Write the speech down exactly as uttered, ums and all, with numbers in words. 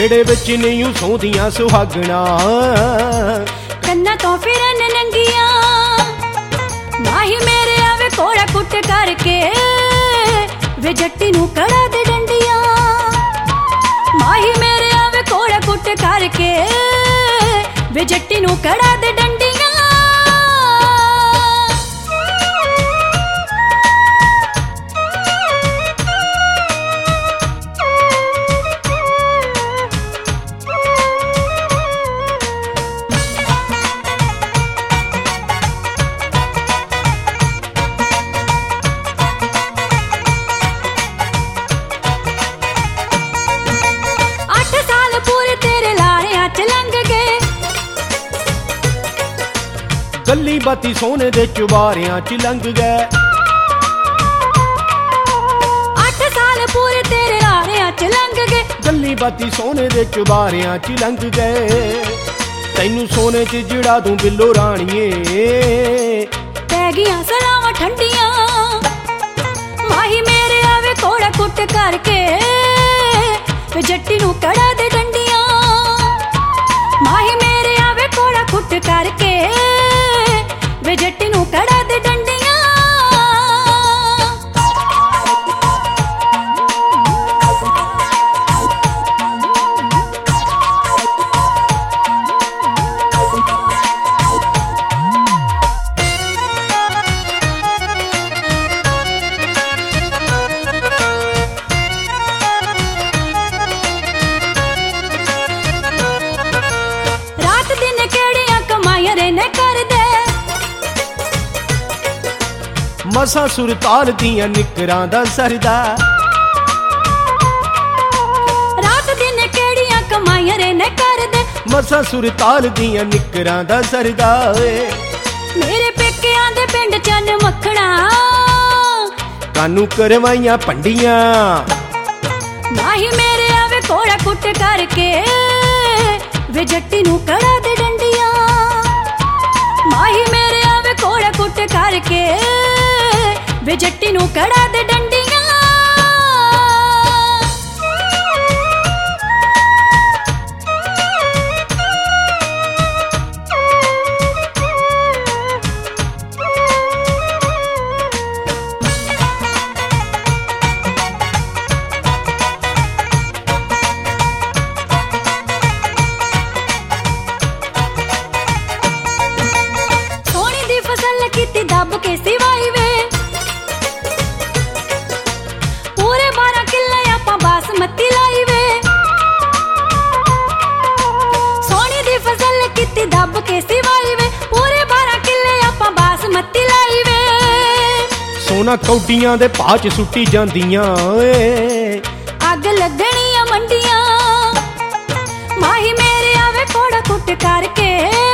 बेड़े विच नहीं सौंदियां सुहागना कन्ना तो फिरन नंगिया माही मेरे आवे कोड़ा कुट करके वे जट्टी नू कड़ा दे डंडिया माही मेरे आवे कोड़ा कुट करके वे जट्टी नू कड़ा दे डंडिया गली बाती सोने दे चुबारियां च लंघ गए अठ साल पूरे तेरे लारियां च लंघ गए गली बाती सोने दे चुबारियां च लंघ गए तैनू सोने च जड़ा दूं बिल्लो राणिए पै गियां सलावां ठंडियां माही मेरे आवे कोड़ा कुट करके जट्टी नू कड़ा दे डंडियां माही मेरे आवे कोड़ा कुट करके वे जट्टी नू कड़ा दे डंडियां रात दिन केड़ियां कमाइयां रहने कर दे मसा सुरताल दियां निकरां दा सरदा रात दिन केड़ियां कमाइयां रहने कर दे मसा सुरताल दियां निकरां दा सरदा मेरे पेकियां दे पिंड चन मखना कानू करवाइयां पंडियां माही मेरे आवे कोड़ा कुट करके वे जट्टी नू कड़ा दे डंडियां माही मेरे आवे कोड़ा कुट करके वे जट्टी नू कड़ा दे डंडियां सोनी दी फसल कीती दब के सिवाई वे पूरे बारह किले आपां बासमती लाई वे सोनी दी फसल कीती दब के सिवाई वे पूरे बारह किले आपां बासमती लाई वे सोना कौडियां दे भाऽ च सुट्टी जांदियां अग लगणियां मंडियां माही मेरे आवे कोड़ा कुट करके